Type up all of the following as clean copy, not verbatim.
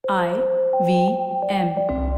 IVM.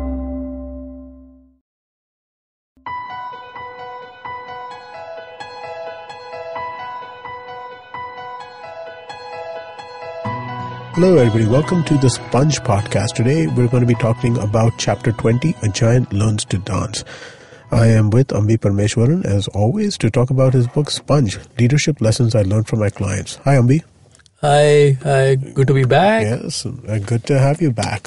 Hello everybody, welcome to the Sponge Podcast. Today we're going to be talking about Chapter 20, A Giant Learns to Dance. I am with Ambi Parmeshwaran as always to talk about his book Sponge, Leadership Lessons I Learned from My Clients. Hi Ambi. Hi, good to be back. Yes, good to have you back.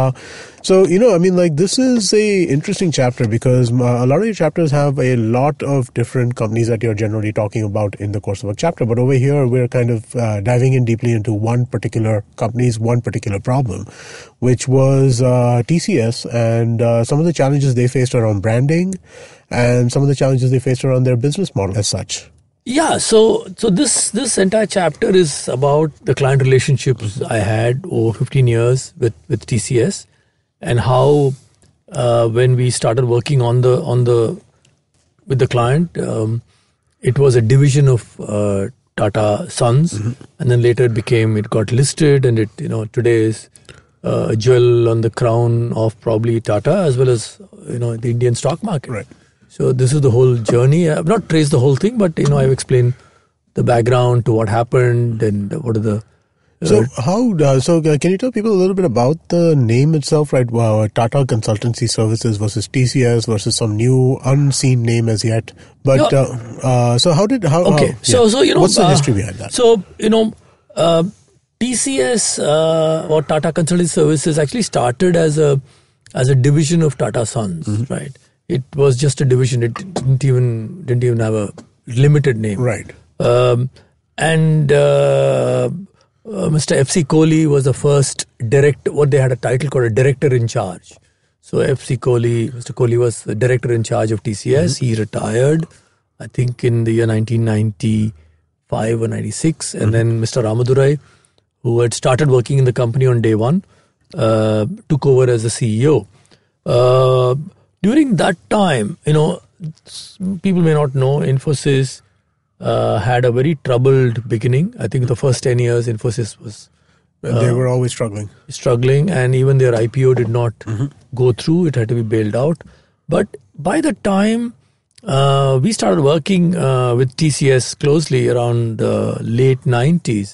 This is a interesting chapter because a lot of your chapters have a lot of different companies that you're generally talking about in the course of a chapter. But over here, we're kind of diving in deeply into one particular company's one particular problem, which was TCS and some of the challenges they faced around branding and some of the challenges they faced around their business model as such. Yeah, so this entire chapter is about the client relationships I had over 15 years with TCS, and how when we started working with the client, it was a division of Tata Sons, and then later it got listed, and today is a jewel on the crown of probably Tata as well as the Indian stock market. Right. So this is the whole journey. I've not traced the whole thing, but I've explained the background to what happened and what are the. Can you tell people a little bit about the name itself, right? Tata Consultancy Services versus TCS versus some new unseen name as yet. But what's the history behind that? So TCS or Tata Consultancy Services actually started as a division of Tata Sons, right? It was just a division. It didn't even have a limited name. Right. Mr. F.C. Kohli was the first director. What they had a title called a director in charge. So Mr. Kohli was the director in charge of TCS. He retired, I think, in the year 1995 or 96. And then Mr. Ramadurai, who had started working in the company on day one, took over as the CEO. During that time, people may not know, Infosys had a very troubled beginning. I think the first 10 years, Infosys was... they were always struggling. And even their IPO did not go through. It had to be bailed out. But by the time we started working with TCS closely around the late 90s,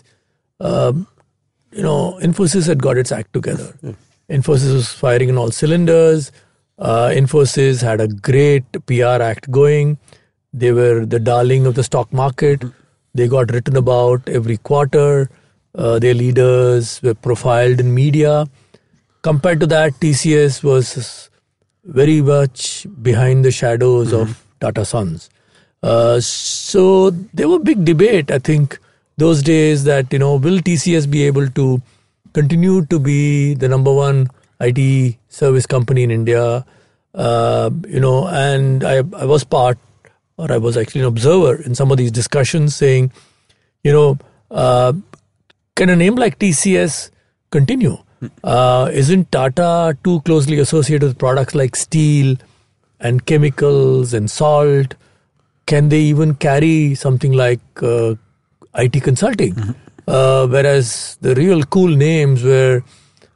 Infosys had got its act together. Infosys was firing in all cylinders. Infosys had a great PR act going. They were the darling of the stock market. They got written about every quarter. Their leaders were profiled in media. Compared to that, TCS was very much behind the shadows of Tata Sons. So there was a big debate, I think, those days that, will TCS be able to continue to be the number one IT service company in India, and I was I was actually an observer in some of these discussions saying, can a name like TCS continue? Isn't Tata too closely associated with products like steel and chemicals and salt? Can they even carry something like IT consulting? Whereas the real cool names were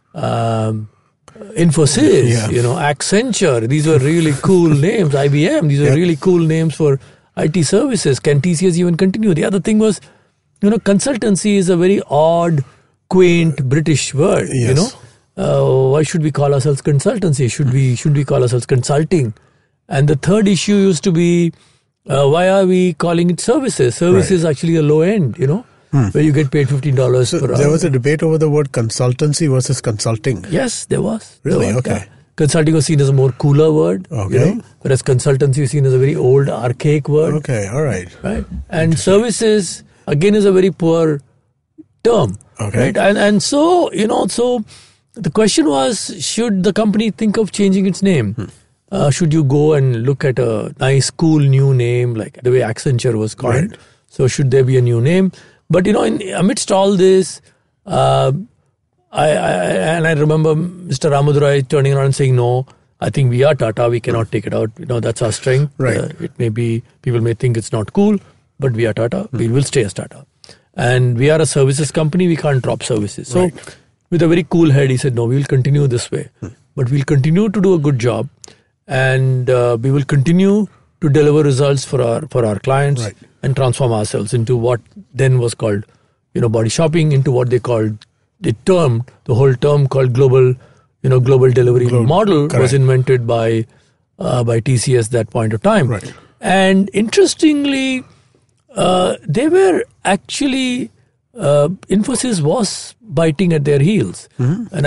Infosys, Accenture, these were really cool names. IBM, these are really cool names for IT services. Can TCS even continue? The other thing was, consultancy is a very odd, quaint British word. Yes. Why should we call ourselves consultancy? Should we call ourselves consulting? And the third issue used to be, why are we calling it services? Service is actually a low end, where you get paid $15 per hour. There was a debate over the word consultancy versus consulting. Yes, there was. Really? Okay. Yeah. Consulting was seen as a more cooler word. Okay. Whereas consultancy was seen as a very old, archaic word. Okay, all right. Right. And services, again, is a very poor term. Okay. Right. And so, so the question was, should the company think of changing its name? Should you go and look at a nice, cool new name, like the way Accenture was called? Right. So should there be a new name? But, amidst all this, I remember Mr. Ramadurai turning around and saying, no, I think we are Tata. We cannot take it out. That's our strength. Right. It may be, people may think it's not cool, but we are Tata. We will stay as Tata. And we are a services company. We can't drop services. So with a very cool head, he said, no, we will continue this way. But we'll continue to do a good job, and we will continue to deliver results for our clients, Right. and transform ourselves into what then was called, body shopping, into what they called the whole term called global delivery model was correct. invented by TCS that point of time. Right. And interestingly, they were actually Infosys was biting at their heels, and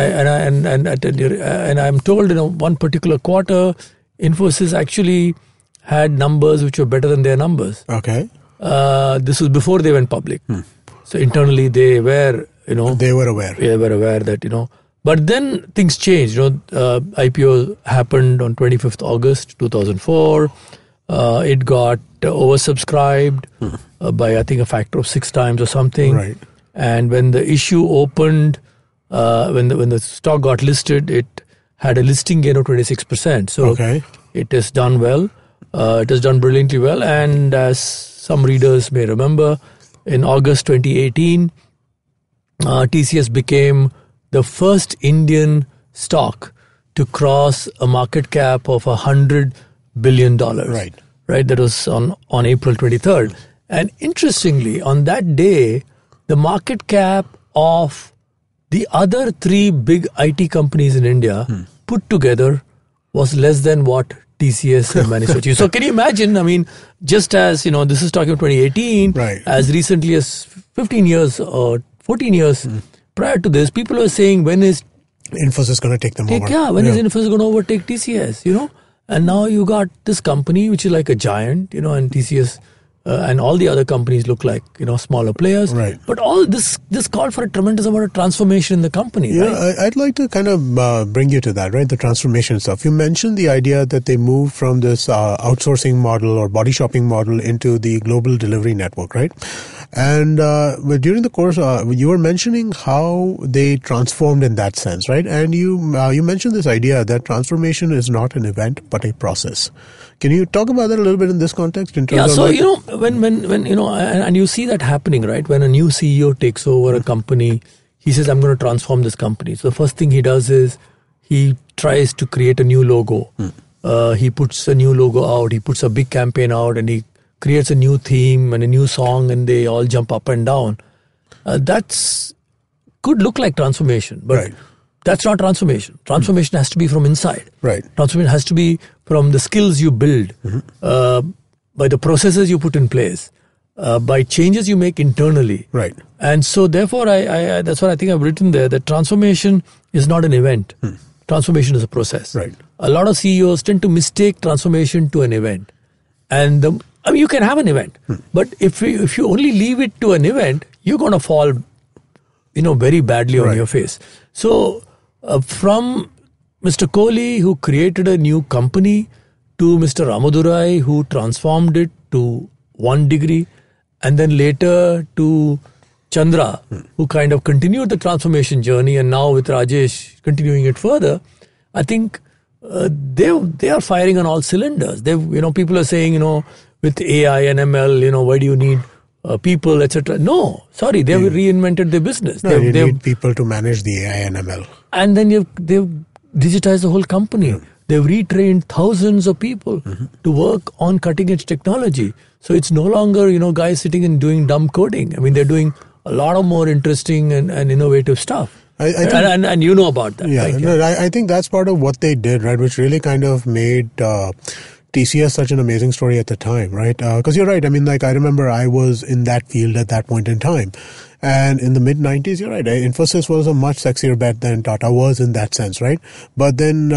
I'm told one particular quarter, Infosys actually had numbers which were better than their numbers. Okay. This was before they went public, so internally they were They were aware. they were aware that But then things changed. IPO happened on 25th August 2004. It got oversubscribed by I think a factor of 6 times or something. Right. And when the issue opened, when the stock got listed, it had a listing gain of 26%. So Okay. it has done well. It has done brilliantly well. And as some readers may remember, in August 2018, TCS became the first Indian stock to cross a market cap of $100 billion. Right. Right. That was on April 23rd. And interestingly, on that day, the market cap of the other 3 big IT companies in India put together was less than what TCS had managed to achieve. So can you imagine? I mean, just as, this is talking about 2018, Right. as recently as 15 years or 14 years prior to this, people were saying, when is Infosys going to take them over? when is Infosys going to overtake TCS, And now you got this company, which is like a giant, and TCS and all the other companies look like, smaller players. Right. But all this called for a tremendous amount of transformation in the company. Yeah, Right? I'd like to kind of bring you to that, right? The transformation stuff. You mentioned the idea that they moved from this outsourcing model or body shopping model into the global delivery network, right? And during the course, you were mentioning how they transformed in that sense, right? And you mentioned this idea that transformation is not an event but a process. Can you talk about that a little bit in this context? In terms Yeah, of so when and you see that happening, right? When a new CEO takes over a company, he says, "I'm going to transform this company." So the first thing he does is he tries to create a new logo. He puts a new logo out. He puts a big campaign out, and he creates a new theme and a new song, and they all jump up and down. That's could look like transformation, but Right. that's not transformation. Transformation has to be from inside. Right. Transformation has to be from the skills you build, by the processes you put in place, by changes you make internally. Right. And so therefore, I that's what I think I've written there, that transformation is not an event. Transformation is a process. Right. A lot of CEOs tend to mistake transformation to an event. And you can have an event, but if you only leave it to an event, you're going to fall, very badly on Right. your face. So from Mr. Kohli, who created a new company, to Mr. Ramadurai, who transformed it to 1 degree, and then later to Chandra, who kind of continued the transformation journey, and now with Rajesh continuing it further, I think they are firing on all cylinders. People are saying, with AI and ML, why do you need people, etc. No, sorry, they've reinvented their business. No, you need people to manage the AI and ML. And then they've digitized the whole company. They've retrained thousands of people to work on cutting edge technology. So it's no longer, guys sitting and doing dumb coding. I mean, they're doing a lot of more interesting and innovative stuff. I think, and you know about that. Yeah, right? no, I think that's part of what they did, right? Which really kind of made TCS such an amazing story at the time, right? Because you're right. I mean, like I remember I was in that field at that point in time. And in the mid-90s, you're right, Infosys was a much sexier bet than Tata was in that sense, right? But then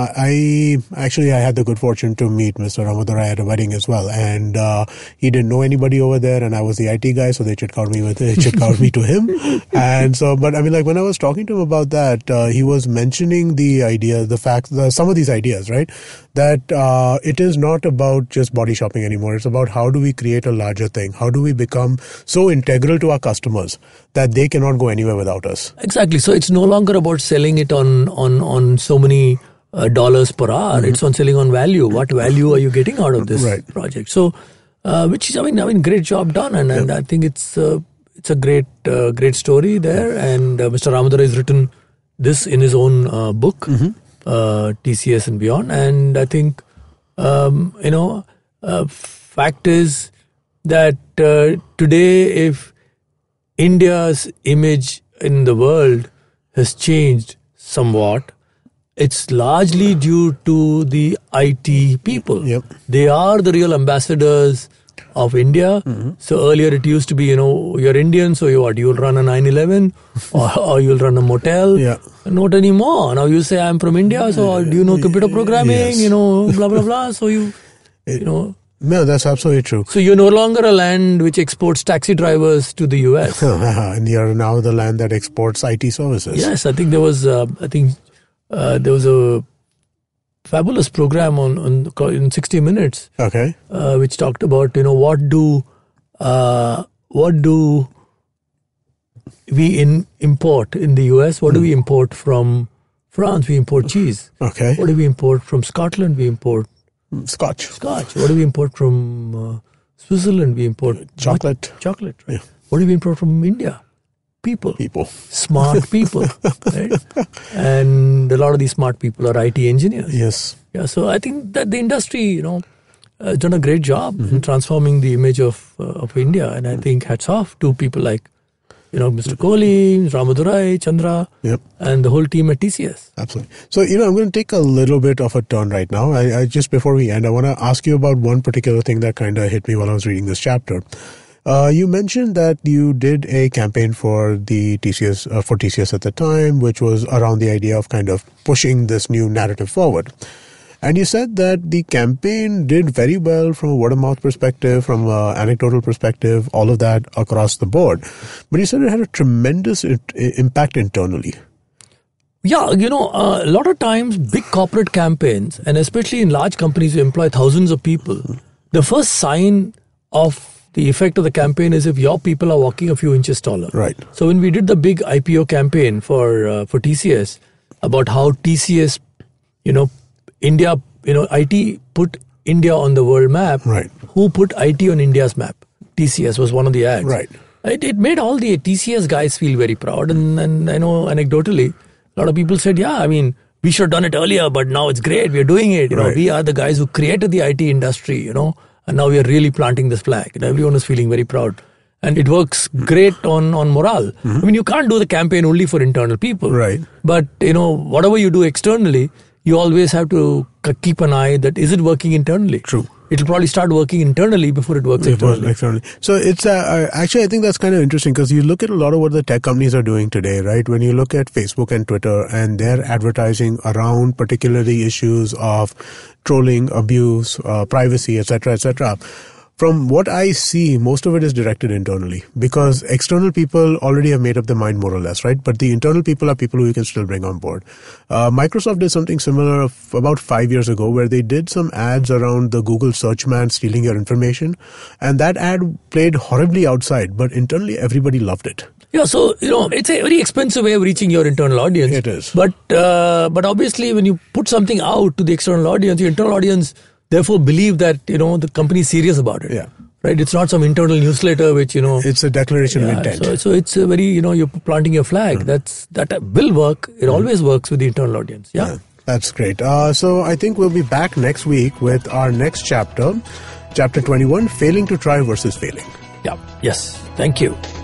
I had the good fortune to meet Mr. Ramadurai at a wedding as well. And he didn't know anybody over there, and I was the IT guy, so they chit-cowed me to him. And so, but I mean, like when I was talking to him about that, he was mentioning the idea, the fact, some of these ideas, right? That it is not about just body shopping anymore. It's about how do we create a larger thing? How do we become so integral to our customers that they cannot go anywhere without us? Exactly. So it's no longer about selling it on so many dollars per hour. It's on selling on value. What value are you getting out of this project? So, which is, I mean, great job done, and I think it's it's a great story there. And Mr. Ramadura has written this in his own book, TCS and Beyond. And I think, fact is that today, if India's image in the world has changed somewhat, it's largely due to the IT people. Yep. They are the real ambassadors of India. So earlier it used to be, you're Indian, so you'll run a 911 or you'll run a motel. Yeah. Not anymore. Now you say, I'm from India, so do you know computer programming? Yes. Blah, blah, blah. So No, that's absolutely true. So you're no longer a land which exports taxi drivers to the US. And you're now the land that exports IT services. Yes, I think there was a fabulous program in 60 Minutes, Okay. which talked about what do we import in the US? What do we import from France? We import cheese. Okay. What do we import from Scotland? We import Scotch. Scotch. What do we import from Switzerland? We import Chocolate. Chocolate. Right? Yeah. What do we import from India? People. Smart people. Right? And a lot of these smart people are IT engineers. Yes. Yeah. So I think that the industry, has done a great job in transforming the image of India. And I think hats off to people like, Mr. Kohli, Ramadurai, Chandra, Yep. and the whole team at TCS. Absolutely. So, I'm going to take a little bit of a turn right now. I just before we end, I want to ask you about one particular thing that kind of hit me while I was reading this chapter. You mentioned that you did a campaign for the TCS at the time, which was around the idea of kind of pushing this new narrative forward. And you said that the campaign did very well from a word-of-mouth perspective, from an anecdotal perspective, all of that across the board. But you said it had a tremendous impact internally. Yeah, a lot of times big corporate campaigns, and especially in large companies who employ thousands of people, the first sign of the effect of the campaign is if your people are walking a few inches taller. Right. So when we did the big IPO campaign for TCS, about how TCS, India, IT put India on the world map. Right. Who put IT on India's map? TCS was one of the ads. Right. It made all the TCS guys feel very proud. And I know anecdotally, a lot of people said, we should have done it earlier, but now it's great. We're doing it. Right. We are the guys who created the IT industry, and now we are really planting this flag. And everyone is feeling very proud. And it works great on morale. I mean, you can't do the campaign only for internal people. Right. But, whatever you do externally, you always have to keep an eye that is it working internally? True. It'll probably start working internally before it works externally. So it's actually, I think that's kind of interesting because you look at a lot of what the tech companies are doing today, right? When you look at Facebook and Twitter and their advertising around particularly issues of trolling, abuse, privacy, etc., etc. From what I see, most of it is directed internally because external people already have made up their mind more or less, right? But the internal people are people who you can still bring on board. Microsoft did something similar about 5 years ago where they did some ads around the Google search man stealing your information. And that ad played horribly outside, but internally everybody loved it. Yeah, so, it's a very expensive way of reaching your internal audience. It is. But obviously when you put something out to the external audience, your internal audience therefore believe that, the company is serious about it. Yeah. Right? It's not some internal newsletter which, It's a declaration of intent. So it's a very, you're planting your flag. That will work. It always works with the internal audience. Yeah. That's great. So I think we'll be back next week with our next chapter, chapter 21, Failing to Try versus Failing. Yeah. Yes. Thank you.